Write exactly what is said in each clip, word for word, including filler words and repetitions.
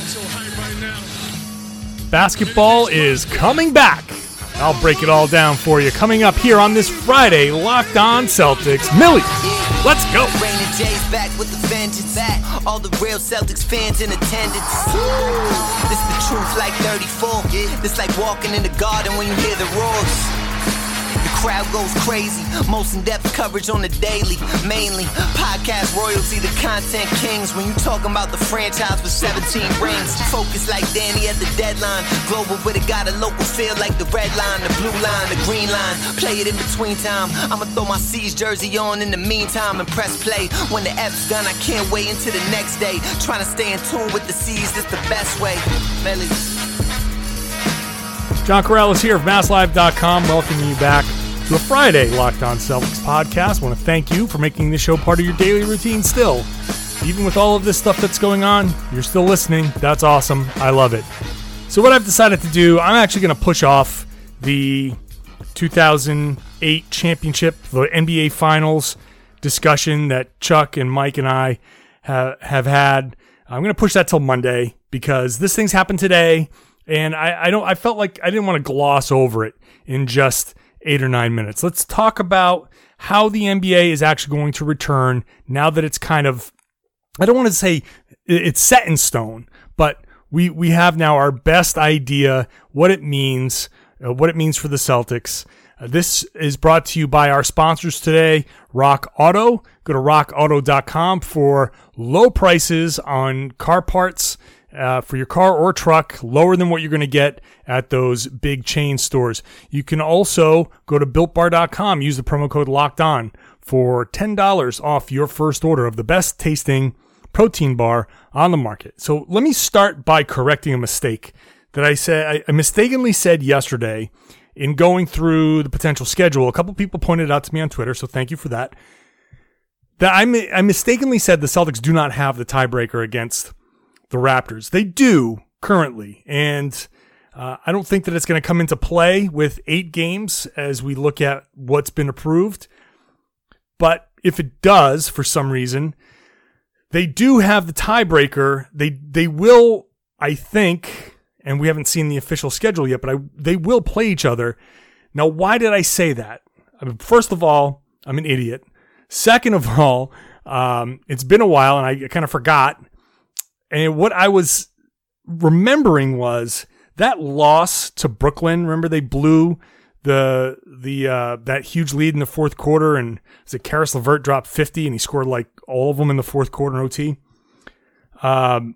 Basketball is coming back. I'll break it all down for you. Coming up here on this Friday, Locked On Celtics. Millie, let's go. Raymond J's back with the vengeance. Back. All the real Celtics fans in attendance. This the truth like thirty-four. This like walking in the garden when you hear the roars. The crowd goes crazy. Most in-depth coverage on the daily. Mainly podcast royalty, the content kings. When you talking about the franchise with seventeen rings. Focus like Danny at the deadline. Global, but it got a local feel like the red line, the blue line, the green line. Play it in between time. I'ma throw my C's jersey on in the meantime and press play. When the F's done, I can't wait until the next day. Trying to stay in tune with the C's, that's the best way. Melly. John Corrales here of Mass Live dot com, welcoming you back to a Friday Locked On Celtics podcast. I want to thank you for making this show part of your daily routine still. Even with all of this stuff that's going on, you're still listening. That's awesome. I love it. So what I've decided to do, I'm actually going to push off the two thousand eight championship, the N B A Finals discussion that Chuck and Mike and I ha- have had. I'm going to push that till Monday because this thing's happened today. And I, I don't. I felt like I didn't want to gloss over it in just eight or nine minutes. Let's talk about how the N B A is actually going to return now that it's kind of, I don't want to say it's set in stone, but we we have now our best idea what it means, uh, what it means for the Celtics. Uh, this is brought to you by our sponsors today, Rock Auto. Go to rock auto dot com for low prices on car parts. Uh, for your car or truck, lower than what you're going to get at those big chain stores. You can also go to built bar dot com, use the promo code Locked On for ten dollars off your first order of the best tasting protein bar on the market. So let me start by correcting a mistake that I said. I mistakenly said yesterday in going through the potential schedule. A couple people pointed it out to me on Twitter, so thank you for that. That I, I mistakenly said the Celtics do not have the tiebreaker against the Raptors. They do currently, and uh, I don't think that it's going to come into play with eight games as we look at what's been approved. But if it does, for some reason, they do have the tiebreaker. They they will, I think, and we haven't seen the official schedule yet, but I, they will play each other. Now, why did I say that? I mean, first of all, I'm an idiot. Second of all, um, it's been a while, and I kind of forgot. And what I was remembering was that loss to Brooklyn. Remember they blew the the uh, that huge lead in the fourth quarter, and was it Karis LeVert dropped fifty, and he scored like all of them in the fourth quarter in O T. Um,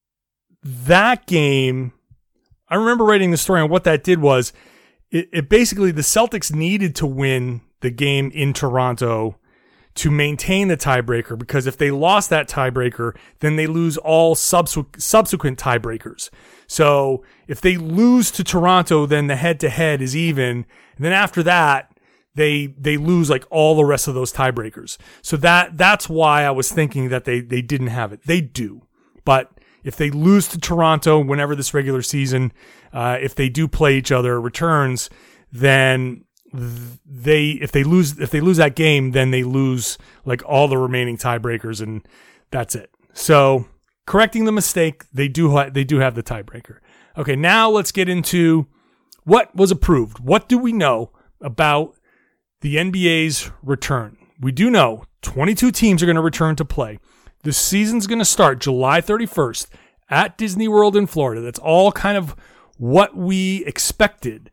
that game, I remember writing the story on what that did was it, it basically the Celtics needed to win the game in Toronto to maintain the tiebreaker, because if they lost that tiebreaker, then they lose all subsequent subsequent tiebreakers. So if they lose to Toronto, then the head-to-head is even. And then after that, they they lose like all the rest of those tiebreakers. So that that's why I was thinking that they, they didn't have it. They do. But if they lose to Toronto whenever this regular season, uh, if they do play each other returns, then they if they lose if they lose that game, then they lose like all the remaining tiebreakers, and that's it. So correcting the mistake, they do ha- they do have the tiebreaker. Okay, now let's get into what was approved. What do we know about the N B A's return? We do know twenty-two teams are going to return to play. The season's going to start July thirty-first at Disney World in Florida. That's all kind of what we expected.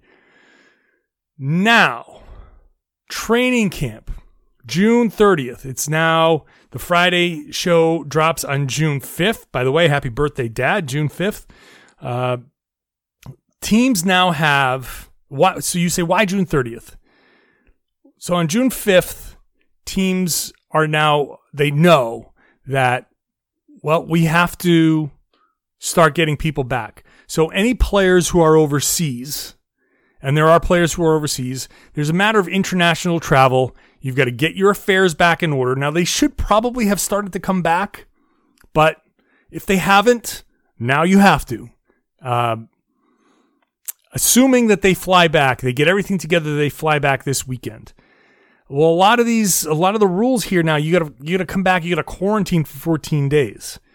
Now, training camp, June thirtieth. It's now, the Friday show drops on June fifth. By the way, happy birthday, Dad, June fifth. Uh, teams now have, why, so you say, why June thirtieth? So on June fifth, teams are now, they know that, well, we have to start getting people back. So any players who are overseas, and there are players who are overseas, there's a matter of international travel. You've got to get your affairs back in order. Now, they should probably have started to come back, but if they haven't, now you have to. Uh, assuming that they fly back, they get everything together, they fly back this weekend. Well, a lot of these, a lot of the rules here now, you got to you got to come back, you got to quarantine for fourteen days.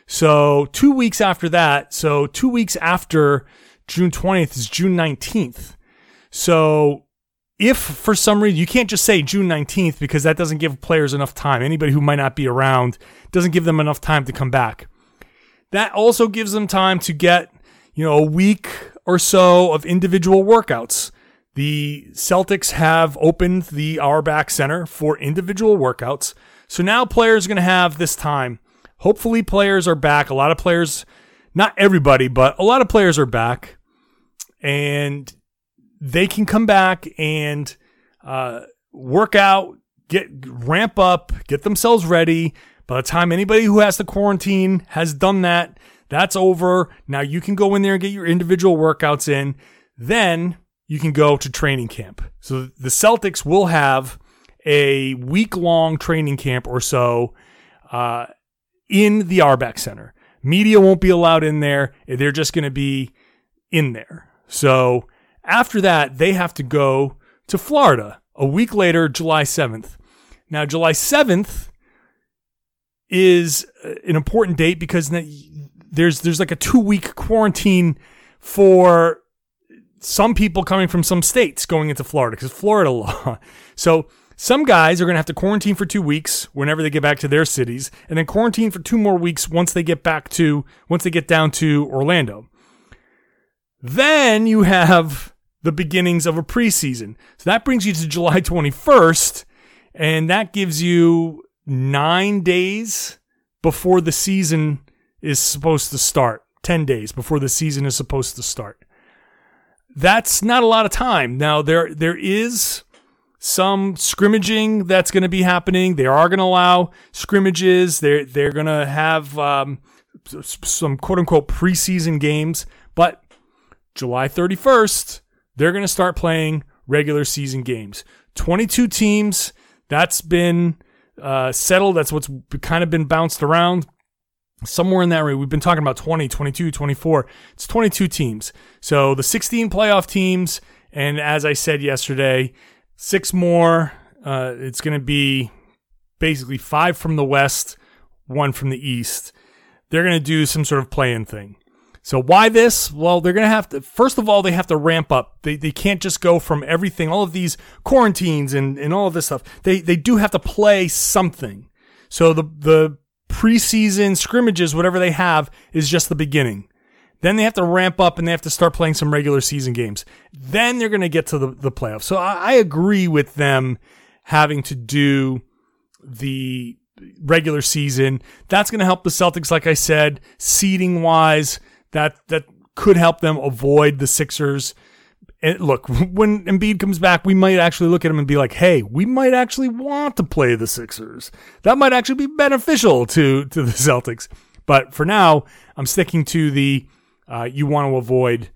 So two weeks after that, so two weeks after June twentieth is June nineteenth. So if for some reason, you can't just say June nineteenth because that doesn't give players enough time. Anybody who might not be around doesn't give them enough time to come back. That also gives them time to get, you know, a week or so of individual workouts. The Celtics have opened the Auerbach Center for individual workouts. So now players are going to have this time. Hopefully players are back. A lot of players, not everybody, but a lot of players are back. And they can come back and uh, work out, get ramp up, get themselves ready. By the time anybody who has to quarantine has done that, that's over. Now you can go in there and get your individual workouts in. Then you can go to training camp. So the Celtics will have a week-long training camp or so uh, in the Auerbach Center. Media won't be allowed in there. They're just going to be in there. So after that, they have to go to Florida a week later, July seventh. Now, July seventh is an important date because there's there's like a two-week quarantine for some people coming from some states going into Florida because Florida law. So some guys are going to have to quarantine for two weeks whenever they get back to their cities, and then quarantine for two more weeks once they get back to once they get down to Orlando. Then you have the beginnings of a preseason. So that brings you to July twenty-first, and that gives you nine days before the season is supposed to start. ten days before the season is supposed to start. That's not a lot of time. Now, there there is some scrimmaging that's going to be happening. They are going to allow scrimmages. They're, they're going to have um, some quote-unquote preseason games. But July thirty-first, they're going to start playing regular season games. twenty-two teams, that's been uh, settled. That's what's kind of been bounced around. Somewhere in that range. We've been talking about twenty, twenty-two, twenty-four. It's twenty-two teams. So the sixteen playoff teams, and as I said yesterday, six more. Uh, it's going to be basically five from the West, one from the East. They're going to do some sort of play-in thing. So why this? Well, they're going to have to, first of all, they have to ramp up. They they can't just go from everything, all of these quarantines and, and all of this stuff. They they do have to play something. So the the preseason scrimmages, whatever they have, is just the beginning. Then they have to ramp up and they have to start playing some regular season games. Then they're going to get to the, the playoffs. So I, I agree with them having to do the regular season. That's going to help the Celtics, like I said, seeding wise. That that could help them avoid the Sixers. And look, when Embiid comes back, we might actually look at him and be like, hey, we might actually want to play the Sixers. That might actually be beneficial to, to the Celtics. But for now, I'm sticking to the uh, you want to avoid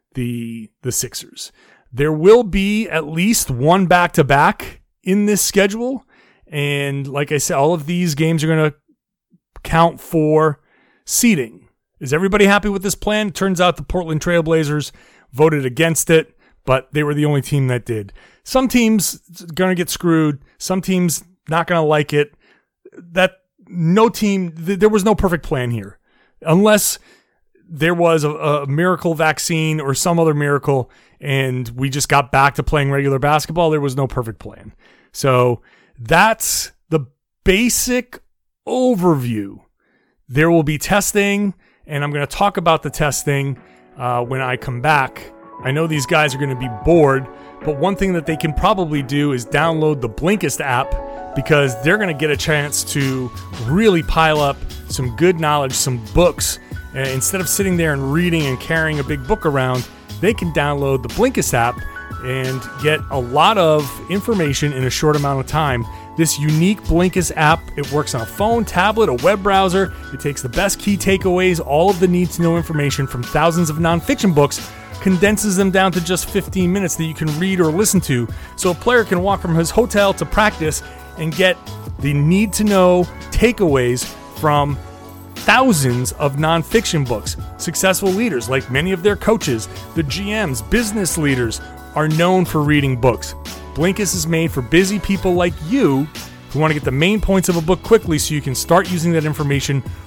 the the Sixers. There will be at least one back-to-back in this schedule. And like I said, all of these games are going to count for seeding. Is everybody happy with this plan? It turns out the Portland Trailblazers voted against it, but they were the only team that did. Some teams going to get screwed. Some teams not going to like it. That no team, th- there was no perfect plan here. Unless there was a, a miracle vaccine or some other miracle and we just got back to playing regular basketball, there was no perfect plan. So that's the basic overview. There will be testing, and I'm going to talk about the testing uh, when I come back. I know these guys are going to be bored, but one thing that they can probably do is download the Blinkist app because they're going to get a chance to really pile up some good knowledge, some books. Uh, instead of sitting there and reading and carrying a big book around, they can download the Blinkist app and get a lot of information in a short amount of time. This unique Blinkist app, it works on a phone, tablet, a web browser. It takes the best key takeaways, all of the need-to-know information from thousands of nonfiction books, condenses them down to just fifteen minutes that you can read or listen to, so a player can walk from his hotel to practice and get the need-to-know takeaways from thousands of nonfiction books. Successful leaders, like many of their coaches, the G Ms, business leaders, are known for reading books. Blinkist is made for busy people like you who want to get the main points of a book quickly so you can start using that information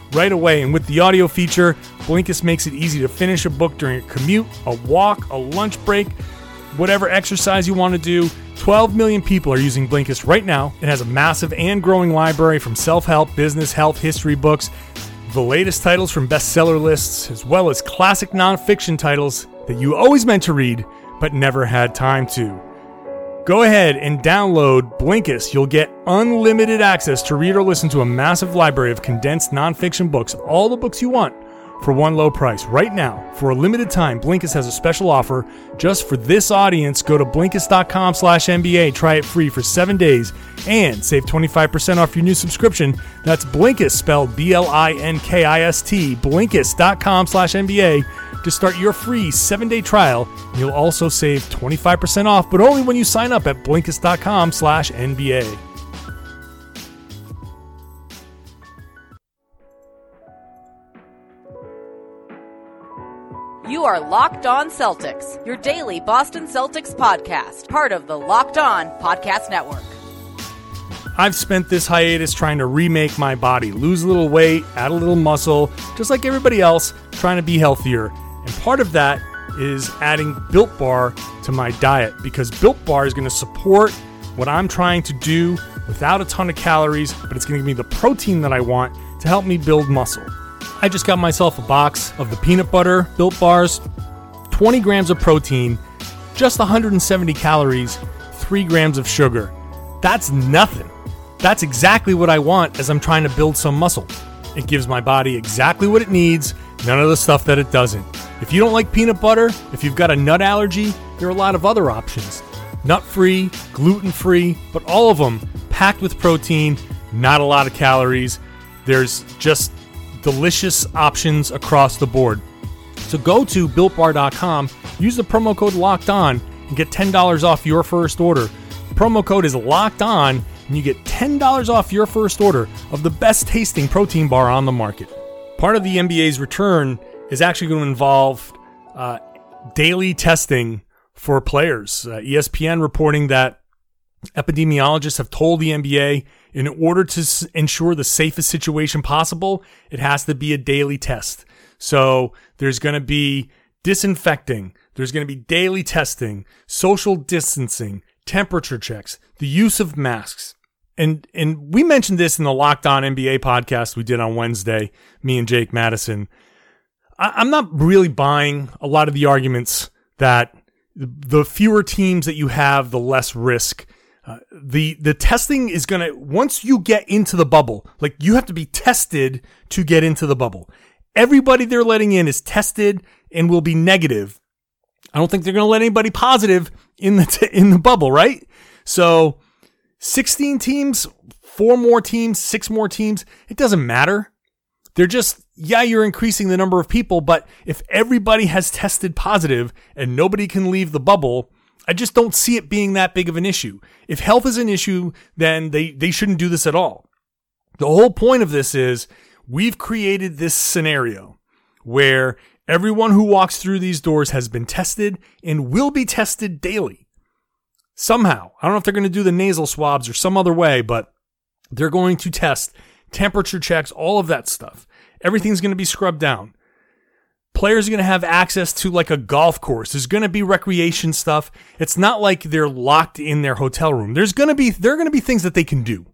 right away. And with the audio feature, Blinkist makes it easy to finish a book during a commute, a walk, a lunch break, whatever exercise you want to do. twelve million people are using Blinkist right now. It has a massive and growing library from self-help, business, health, history books, the latest titles from bestseller lists, as well as classic nonfiction titles that you always meant to read but never had time to. Go ahead and download Blinkist. You'll get unlimited access to read or listen to a massive library of condensed nonfiction books, all the books you want, for one low price. Right now, for a limited time, Blinkist has a special offer just for this audience. Go to Blinkist.com slash NBA. Try it free for seven days and save twenty-five percent off your new subscription. That's Blinkist, spelled B L I N K I S T. Blinkist.com slash NBA to start your free seven-day trial. And you'll also save twenty-five percent off, but only when you sign up at Blinkist.com slash NBA. You are Locked On Celtics, your daily Boston Celtics podcast, part of the Locked On Podcast Network. I've spent this hiatus trying to remake my body, lose a little weight, add a little muscle, just like everybody else, trying to be healthier. And part of that is adding Built Bar to my diet, because Built Bar is going to support what I'm trying to do without a ton of calories, but it's going to give me the protein that I want to help me build muscle. I just got myself a box of the peanut butter Built Bars, twenty grams of protein, just one hundred seventy calories, three grams of sugar. That's nothing. That's exactly what I want as I'm trying to build some muscle. It gives my body exactly what it needs, none of the stuff that it doesn't. If you don't like peanut butter, if you've got a nut allergy, there are a lot of other options. Nut-free, gluten-free, but all of them packed with protein, not a lot of calories. There's just delicious options across the board. So go to built bar dot com, use the promo code Locked On, and get ten dollars off your first order. The promo code is Locked On, and you get ten dollars off your first order of the best tasting protein bar on the market. Part of the N B A's return is actually going to involve uh, daily testing for players. Uh, E S P N reporting that epidemiologists have told the N B A in order to s- ensure the safest situation possible, it has to be a daily test. So there's going to be disinfecting, there's going to be daily testing, social distancing, temperature checks, the use of masks. And and we mentioned this in the Locked On N B A podcast we did on Wednesday, me and Jake Madison. I, I'm not really buying a lot of the arguments that the fewer teams that you have, the less risk. Uh, the the testing is going to, once you get into the bubble, like you have to be tested to get into the bubble. Everybody they're letting in is tested and will be negative. I don't think they're going to let anybody positive in the t- in the bubble, right? So sixteen teams, four more teams, six more teams, it doesn't matter. They're just, yeah, you're increasing the number of people, but if everybody has tested positive and nobody can leave the bubble, I just don't see it being that big of an issue. If health is an issue, then they, they shouldn't do this at all. The whole point of this is we've created this scenario where everyone who walks through these doors has been tested and will be tested daily. Somehow. I don't know if they're going to do the nasal swabs or some other way, but they're going to test temperature checks, all of that stuff. Everything's going to be scrubbed down. Players are going to have access to like a golf course. There's going to be recreation stuff. It's not like they're locked in their hotel room. There's going to be, there are going to be things that they can do.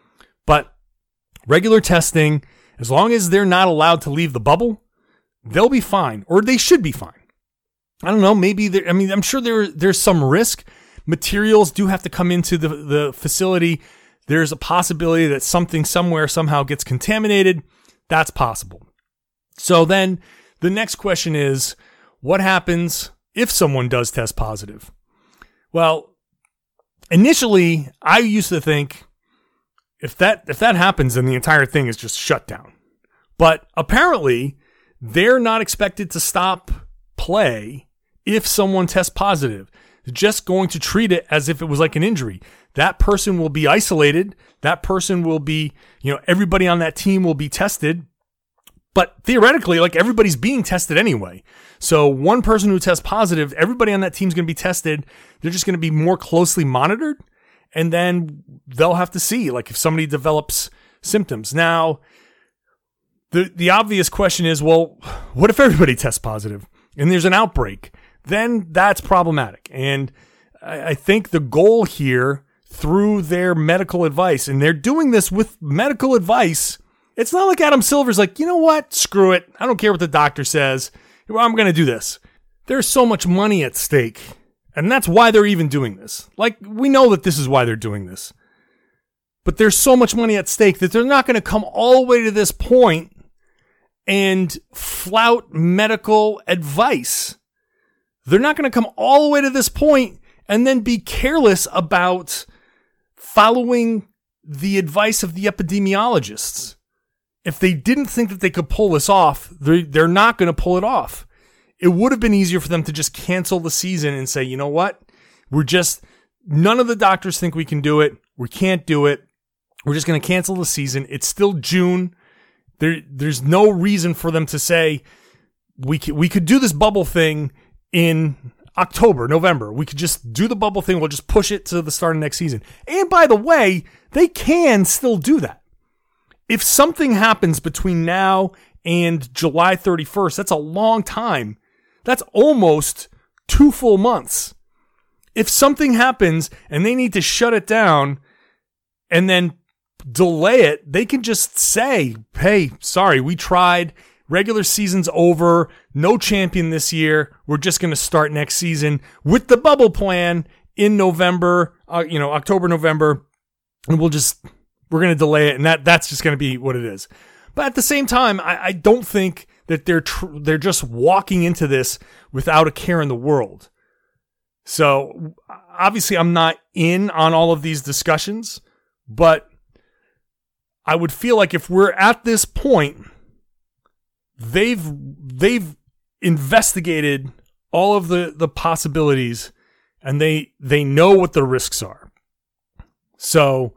But regular testing, as long as they're not allowed to leave the bubble, they'll be fine, or they should be fine. I don't know. Maybe there, I mean, I'm sure there, there's some risk. Materials do have to come into the, the facility. There's a possibility that something somewhere somehow gets contaminated. That's possible. So then the next question is, what happens if someone does test positive? Well, initially, I used to think if that if that happens, then the entire thing is just shut down. But apparently, they're not expected to stop play if someone tests positive. They're just going to treat it as if it was like an injury. That person will be isolated. That person will be, you know, everybody on that team will be tested. But theoretically, like everybody's being tested anyway. So one person who tests positive, everybody on that team is going to be tested. They're just going to be more closely monitored. And then they'll have to see, like, if somebody develops symptoms. Now, The the obvious question is, well, what if everybody tests positive and there's an outbreak? Then that's problematic. And I, I think the goal here through their medical advice, and they're doing this with medical advice. It's not like Adam Silver's like, you know what? Screw it. I don't care what the doctor says. I'm going to do this. There's so much money at stake. And that's why they're even doing this. Like, we know that this is why they're doing this. But there's so much money at stake that they're not going to come all the way to this point and flout medical advice. They're not going to come all the way to this point and then be careless about following the advice of the epidemiologists. If they didn't think that they could pull this off, they're, they're not going to pull it off. It would have been easier for them to just cancel the season and say, you know what? We're just, none of the doctors think we can do it. We can't do it. We're just going to cancel the season. It's still June. There, there's no reason for them to say we could, we could do this bubble thing in October, November. We could just do the bubble thing. We'll just push it to the start of next season. And by the way, they can still do that. If something happens between now and July thirty-first, that's a long time. That's almost two full months. If something happens and they need to shut it down and then delay it, they can just say, hey, sorry, we tried. Regular season's over. No champion this year. We're just going to start next season with the bubble plan in November, uh, you know, October, November. And we'll just, we're going to delay it. And that that's just going to be what it is. But at the same time, I, I don't think that they're tr- they're just walking into this without a care in the world. So obviously I'm not in on all of these discussions, but I would feel like if we're at this point, they've they've investigated all of the, the possibilities and they they know what the risks are. So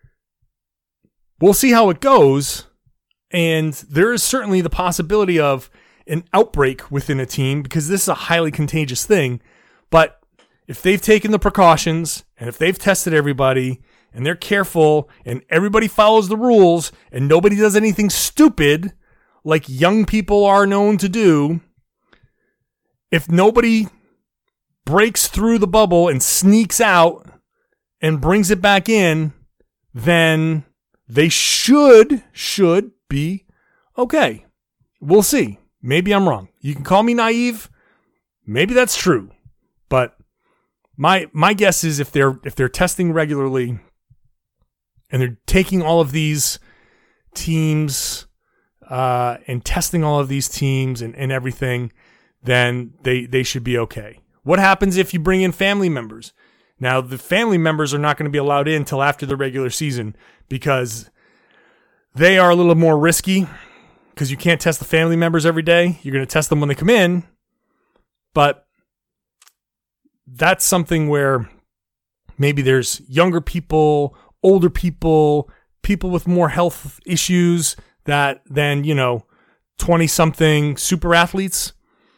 we'll see how it goes. And there is certainly the possibility of an outbreak within a team because this is a highly contagious thing. But if they've taken the precautions and if they've tested everybody and they're careful and everybody follows the rules and nobody does anything stupid like young people are known to do, if nobody breaks through the bubble and sneaks out and brings it back in, then they should, should be okay. We'll see. Maybe I'm wrong. You can call me naive. Maybe that's true. But my my guess is if they're if they're testing regularly and they're taking all of these teams uh, and testing all of these teams and, and everything, then they, they should be okay. What happens if you bring in family members? Now, the family members are not going to be allowed in until after the regular season because they are a little more risky because you can't test the family members every day. You're going to test them when they come in. But that's something where maybe there's younger people, older people, people with more health issues that than, you know, twenty-something super athletes.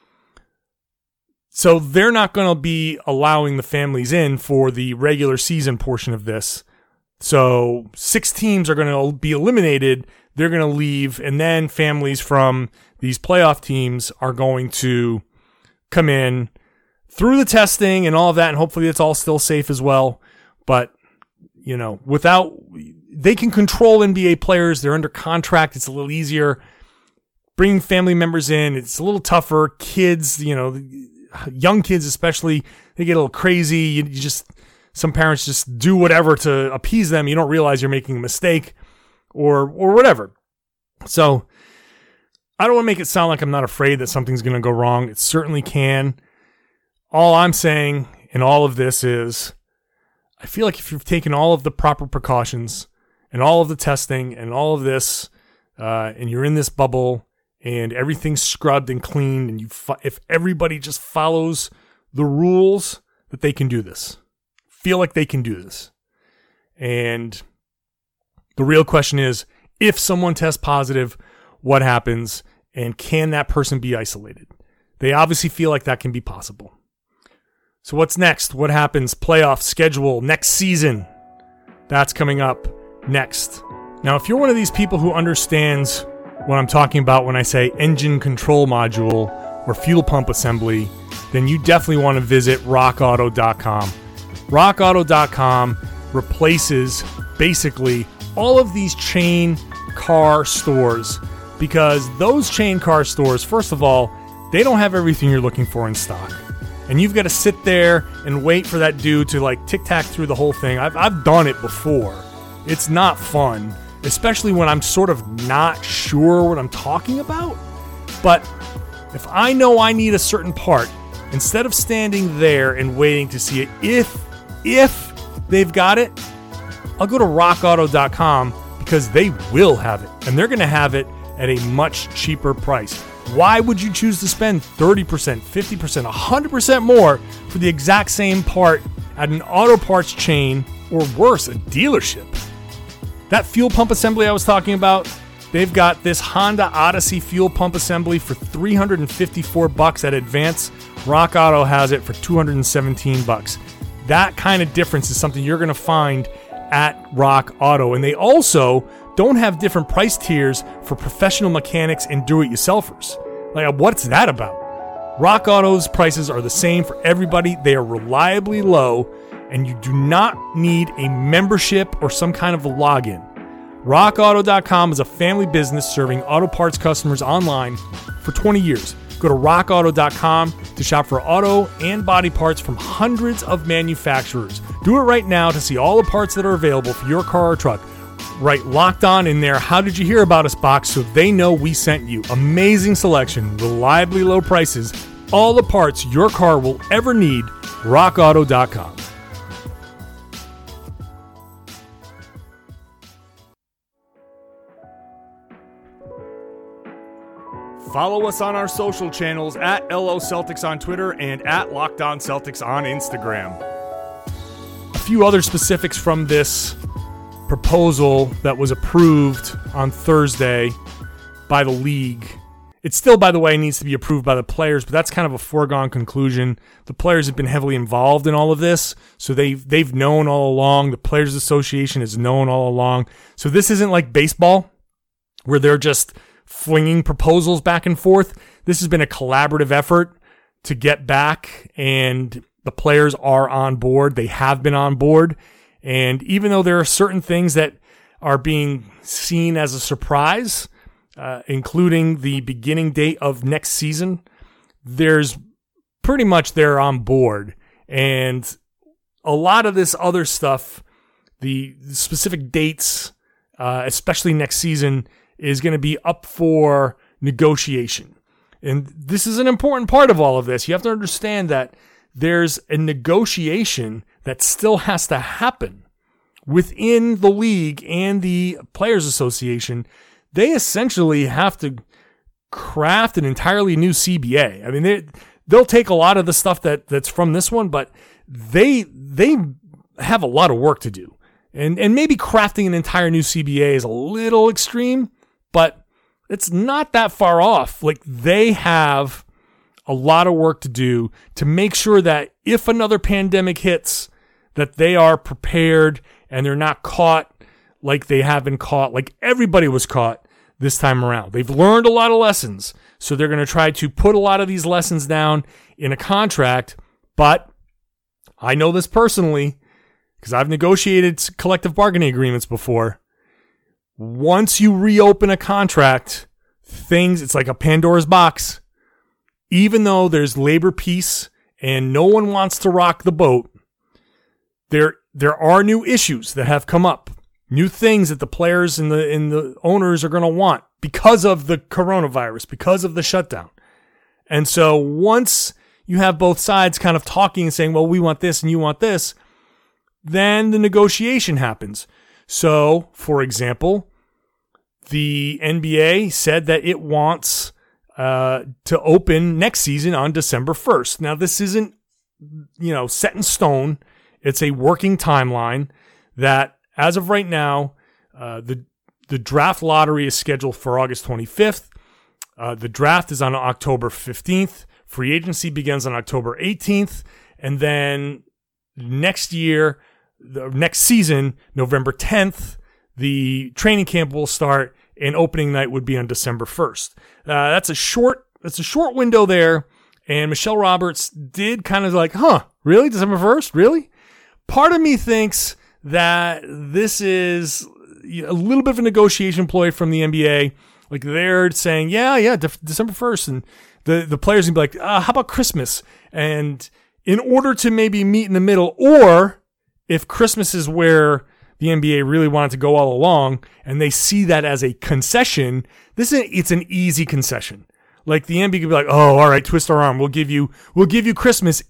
So they're not going to be allowing the families in for the regular season portion of this. So six teams are going to be eliminated. They're going to leave. And then families from these playoff teams are going to come in through the testing and all of that. And hopefully it's all still safe as well. But, you know, without, they can control N B A players. They're under contract. It's a little easier. Bringing family members in, it's a little tougher. Kids, you know, young kids especially, they get a little crazy. You, you just, some parents just do whatever to appease them. You don't realize you're making a mistake or or whatever. So I don't want to make it sound like I'm not afraid that something's going to go wrong. It certainly can. All I'm saying in all of this is I feel like if you've taken all of the proper precautions and all of the testing and all of this uh, and you're in this bubble and everything's scrubbed and cleaned and you fo- if everybody just follows the rules, that they can do this. Feel like they can do this. And the real question is, if someone tests positive, what happens? And can that person be isolated? They obviously feel like that can be possible. So what's next? What happens? Playoff schedule next season. That's coming up next. Now, if you're one of these people who understands what I'm talking about when I say engine control module or fuel pump assembly, then you definitely want to visit rock auto dot com. rock auto dot com replaces basically all of these chain car stores, because those chain car stores, first of all, they don't have everything you're looking for in stock. And you've got to sit there and wait for that dude to like tic-tac through the whole thing. I've, I've done it before. It's not fun, especially when I'm sort of not sure what I'm talking about. But if I know I need a certain part, instead of standing there and waiting to see it, if, if they've got it, I'll go to rock auto dot com, because they will have it, and they're going to have it at a much cheaper price. Why would you choose to spend thirty percent, fifty percent, one hundred percent more for the exact same part at an auto parts chain, or worse, a dealership? That fuel pump assembly I was talking about, they've got this Honda Odyssey fuel pump assembly for three hundred fifty-four bucks at Advance. Rock Auto has it for two hundred seventeen bucks. That kind of difference is something you're going to find at Rock Auto. And they also don't have different price tiers for professional mechanics and do-it-yourselfers. Like, what's that about? Rock Auto's prices are the same for everybody. They are reliably low, and you do not need a membership or some kind of a login. rock auto dot com is a family business serving auto parts customers online for twenty years. Go to rock auto dot com to shop for auto and body parts from hundreds of manufacturers. Do it right now to see all the parts that are available for your car or truck. Write Locked On in there How Did You Hear About Us box so they know we sent you. Amazing selection, reliably low prices, all the parts your car will ever need. rock auto dot com. Follow us on our social channels at L O Celtics on Twitter and at Locked On Celtics on Instagram. A few other specifics from this proposal that was approved on Thursday by the league. It still, by the way, needs to be approved by the players, but that's kind of a foregone conclusion. The players have been heavily involved in all of this, so they've, they've known all along. The Players Association has known all along. So this isn't like baseball, where they're just flinging proposals back and forth. This has been a collaborative effort to get back, and the players are on board. They have been on board. And even though there are certain things that are being seen as a surprise, uh, including the beginning date of next season, there's pretty much they're on board. And a lot of this other stuff, the specific dates, uh, especially next season, is going to be up for negotiation. And this is an important part of all of this. You have to understand that there's a negotiation that still has to happen within the league and the Players Association. They essentially have to craft an entirely new C B A. I mean, they, they'll take a lot of the stuff that, that's from this one, but they they have a lot of work to do. And, and maybe crafting an entire new C B A is a little extreme, but it's not that far off. Like, they have a lot of work to do to make sure that if another pandemic hits, that they are prepared and they're not caught like they have been caught, like everybody was caught this time around. They've learned a lot of lessons, so they're going to try to put a lot of these lessons down in a contract. But I know this personally because I've negotiated collective bargaining agreements before. Once you reopen a contract, things, it's like a Pandora's box. Even though there's labor peace and no one wants to rock the boat, there there are new issues that have come up. New things that the players and the and the owners are going to want because of the coronavirus, because of the shutdown. And so once you have both sides kind of talking and saying, well, we want this and you want this, then the negotiation happens. So, for example, the N B A said that it wants uh, to open next season on December first. Now, this isn't, you know, set in stone. It's a working timeline that, as of right now, uh, the the draft lottery is scheduled for August twenty-fifth. Uh, the draft is on October fifteenth. Free agency begins on October eighteenth. And then next year, the next season, November tenth, the training camp will start. and opening night would be on December first. Uh, that's a short, that's a short window there. And Michelle Roberts did kind of like, huh, really? December first? Really? Part of me thinks that this is a little bit of a negotiation ploy from the N B A. Like they're saying, yeah, yeah, De- December first. And the, the players can be like, uh, how about Christmas? And in order to maybe meet in the middle, or if Christmas is where the N B A really wanted to go all along and they see that as a concession, this is, it's an easy concession. Like the N B A could be like, oh, all right, twist our arm. We'll give you, we'll give you Christmas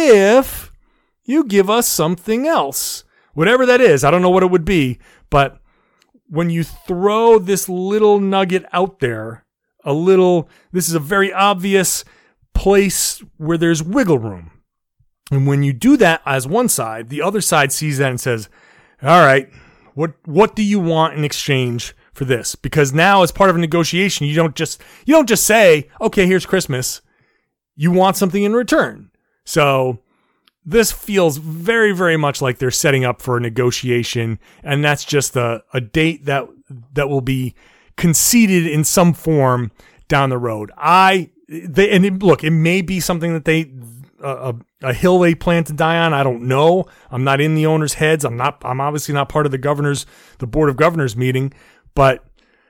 if you give us something else. Whatever that is. I don't know what it would be, but when you throw this little nugget out there, a little, this is a very obvious place where there's wiggle room. And when you do that as one side, the other side sees that and says, all right, what, what do you want in exchange for this? Because now as part of a negotiation, you don't just, you don't just say, okay, here's Christmas. You want something in return. So this feels very, very much like they're setting up for a negotiation, and that's just a, a date that that will be conceded in some form down the road. I they and it, look, it may be something that they uh, a, a hill they plan to die on. I don't know. I'm not in the owners' heads. I'm not. I'm obviously not part of the governors, the board of governors meeting. But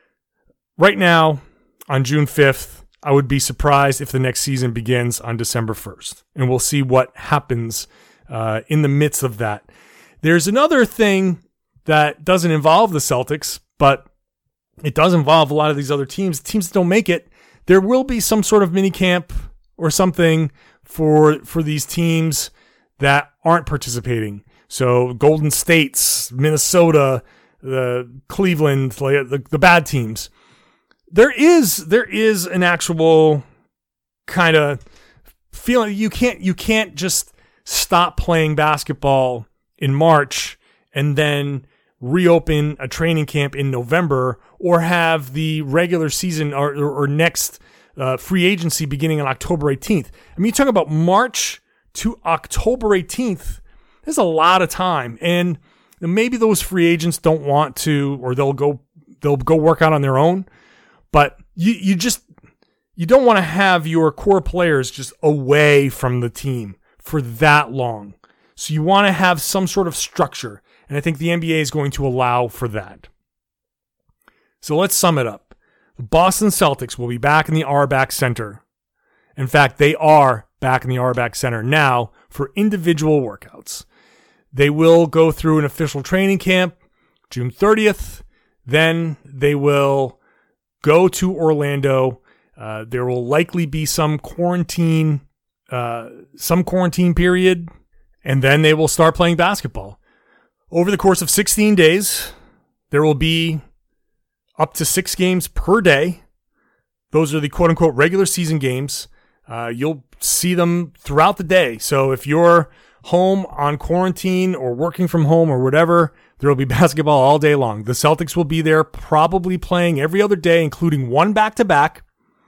right now, on June fifth, I would be surprised if the next season begins on December first. And we'll see what happens uh, in the midst of that. There's another thing that doesn't involve the Celtics, but it does involve a lot of these other teams. Teams that don't make it, there will be some sort of mini camp or something for for these teams that aren't participating. So Golden State's, Minnesota, the Cleveland, like the, the bad teams. There is there is an actual kind of feeling you can't you can't just stop playing basketball in March and then reopen a training camp in November, or have the regular season or, or, or next uh, free agency beginning on October eighteenth. I mean, you talk about March to October eighteenth. There's a lot of time, and maybe those free agents don't want to, or they'll go they'll go work out on their own. But you, you just, you don't want to have your core players just away from the team for that long. So you want to have some sort of structure. And I think the N B A is going to allow for that. So let's sum it up. The Boston Celtics will be back in the Auerbach Center. In fact, they are back in the Auerbach Center now for individual workouts. They will go through an official training camp June thirtieth. Then they will go to Orlando. Uh, there will likely be some quarantine, uh, some quarantine period, and then they will start playing basketball. Over the course of sixteen days, there will be up to six games per day. Those are the quote-unquote regular season games. Uh, you'll see them throughout the day. So if you're home on quarantine or working from home or whatever, there will be basketball all day long. The Celtics will be there probably playing every other day, including one back-to-back.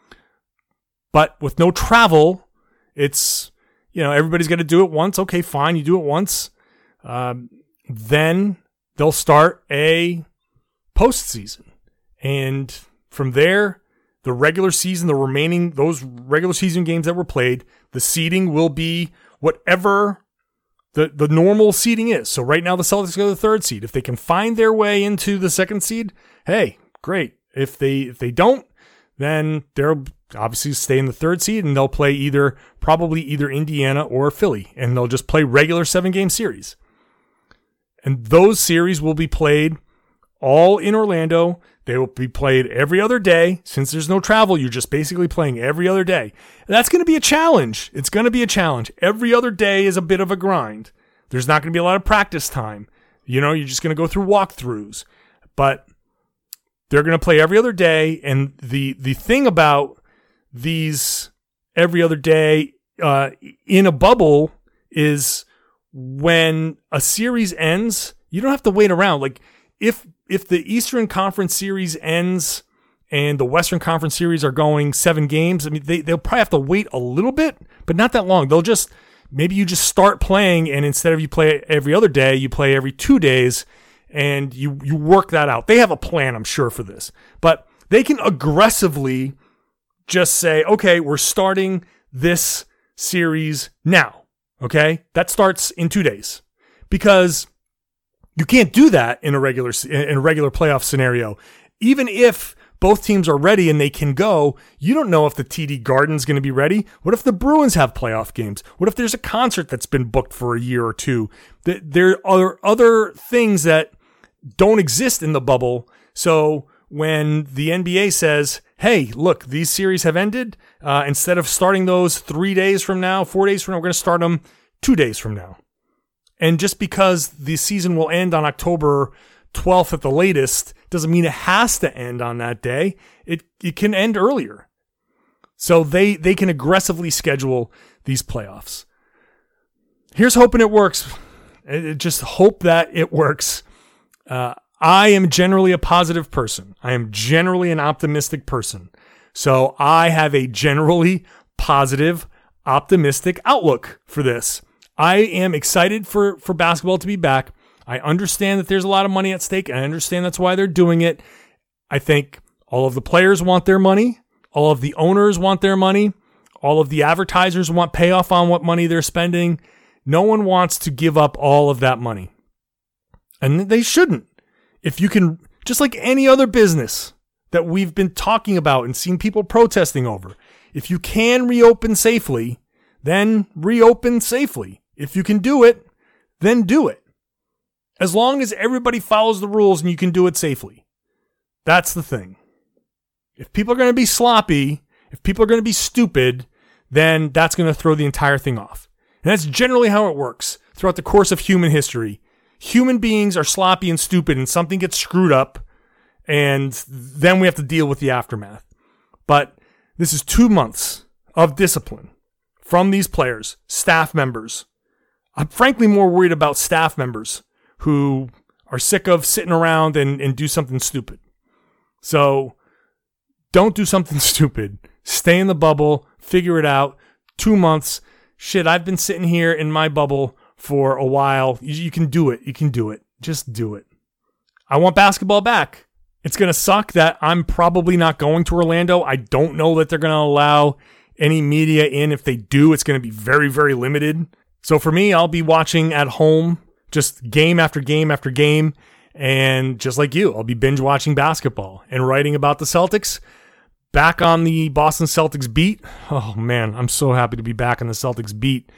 But with no travel, it's, you know, everybody's got to do it once. Okay, fine, you do it once. Um, then they'll start a postseason. And from there, the regular season, the remaining, those regular season games that were played, the seeding will be whatever the, the normal seeding is. So right now the Celtics go to the third seed. If they can find their way into the second seed, hey, great. If they if they don't, then they'll obviously stay in the third seed and they'll play either, probably either Indiana or Philly. And they'll just play regular seven-game series. And those series will be played all in Orlando. They will be played every other day. Since there's no travel, you're just basically playing every other day. And that's going to be a challenge. It's going to be a challenge. Every other day is a bit of a grind. There's not going to be a lot of practice time. You know, you're just going to go through walkthroughs. But they're going to play every other day. And the, the thing about these every other day uh, in a bubble is when a series ends, you don't have to wait around. Like, if if the Eastern Conference series ends and the Western Conference series are going seven games, I mean, they, they'll probably have to wait a little bit, but not that long. They'll just, maybe you just start playing, and instead of you play every other day, you play every two days, and you, you work that out. They have a plan, I'm sure, for this. But they can aggressively just say, okay, we're starting this series now. Okay? That starts in two days. Because you can't do that in a regular in a regular playoff scenario. Even if both teams are ready and they can go, you don't know if the T D Garden's going to be ready. What if the Bruins have playoff games? What if there's a concert that's been booked for a year or two? There are other things that don't exist in the bubble. So when the N B A says, hey, look, these series have ended, uh, instead of starting those three days from now, four days from now, we're going to start them two days from now. And just because the season will end on October twelfth at the latest doesn't mean it has to end on that day. It it can end earlier. So they, they can aggressively schedule these playoffs. Here's hoping it works. Just hope that it works. Uh, I am generally a positive person. I am generally an optimistic person. So I have a generally positive, optimistic outlook for this. I am excited for, for basketball to be back. I understand that there's a lot of money at stake, and I understand that's why they're doing it. I think all of the players want their money. All of the owners want their money. All of the advertisers want payoff on what money they're spending. No one wants to give up all of that money. And they shouldn't. If you can, just like any other business that we've been talking about and seen people protesting over, if you can reopen safely, then reopen safely. If you can do it, then do it. As long as everybody follows the rules and you can do it safely. That's the thing. If people are going to be sloppy, if people are going to be stupid, then that's going to throw the entire thing off. And that's generally how it works throughout the course of human history. Human beings are sloppy and stupid, and something gets screwed up, and then we have to deal with the aftermath. But this is two months of discipline from these players, staff members. I'm frankly more worried about staff members who are sick of sitting around and, and do something stupid. So don't do something stupid. Stay in the bubble. Figure it out. Two months. Shit, I've been sitting here in my bubble for a while. You, you can do it. You can do it. Just do it. I want basketball back. It's going to suck that I'm probably not going to Orlando. I don't know that they're going to allow any media in. If they do, it's going to be very, very limited. So for me, I'll be watching at home, just game after game after game. And just like you, I'll be binge watching basketball and writing about the Celtics. Back on the Boston Celtics beat. Oh man, I'm so happy to be back on the Celtics beat.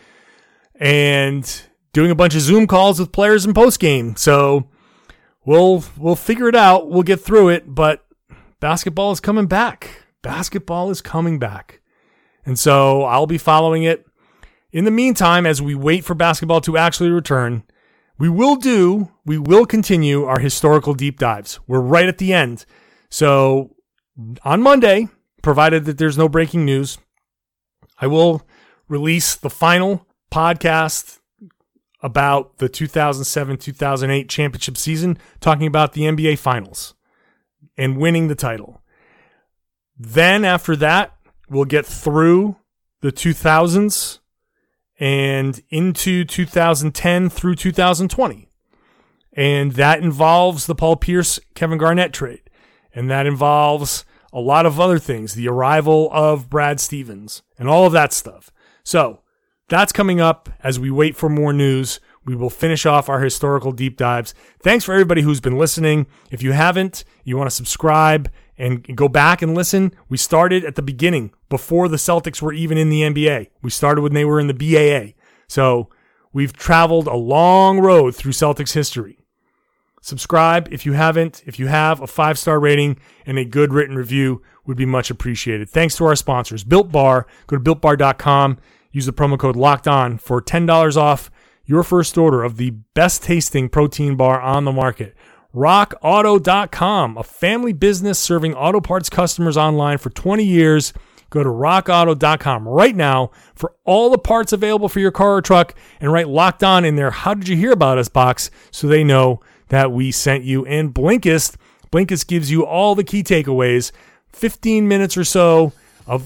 And doing a bunch of Zoom calls with players in postgame. So we'll we'll figure it out. We'll get through it. But basketball is coming back. Basketball is coming back. And so I'll be following it. In the meantime, as we wait for basketball to actually return, we will do, we will continue our historical deep dives. We're right at the end. So on Monday, provided that there's no breaking news, I will release the final podcast about the two thousand seven two thousand eight championship season, talking about the N B A Finals and winning the title. Then after that, we'll get through the two thousands and into two thousand ten through two thousand twenty. And that involves the Paul Pierce, Kevin Garnett trade. And that involves a lot of other things, the arrival of Brad Stevens and all of that stuff. So that's coming up as we wait for more news. We will finish off our historical deep dives. Thanks for everybody who's been listening. If you haven't, you want to subscribe and go back and listen. We started at the beginning, before the Celtics were even in the N B A. We started when they were in the B A A. So we've traveled a long road through Celtics history. Subscribe if you haven't. If you have, a five-star rating and a good written review would be much appreciated. Thanks to our sponsors, Built Bar. Go to built bar dot com. Use the promo code LOCKEDON for ten dollars off your first order of the best-tasting protein bar on the market. rock auto dot com, a family business serving auto parts customers online for twenty years. Go to rock auto dot com right now for all the parts available for your car or truck, and write Locked On in their How Did You Hear About Us box so they know that we sent you. And Blinkist, Blinkist gives you all the key takeaways, fifteen minutes or so of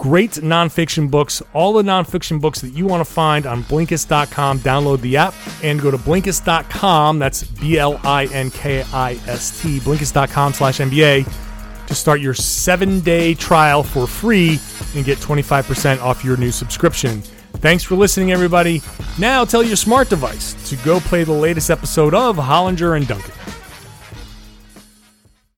great nonfiction books, all the nonfiction books that you want to find on Blinkist dot com. Download the app and go to Blinkist dot com. That's B L I N K I S T, Blinkist dot com slash N B A to start your seven-day trial for free and get twenty-five percent off your new subscription. Thanks for listening, everybody. Now tell your smart device to go play the latest episode of Hollinger and Duncan.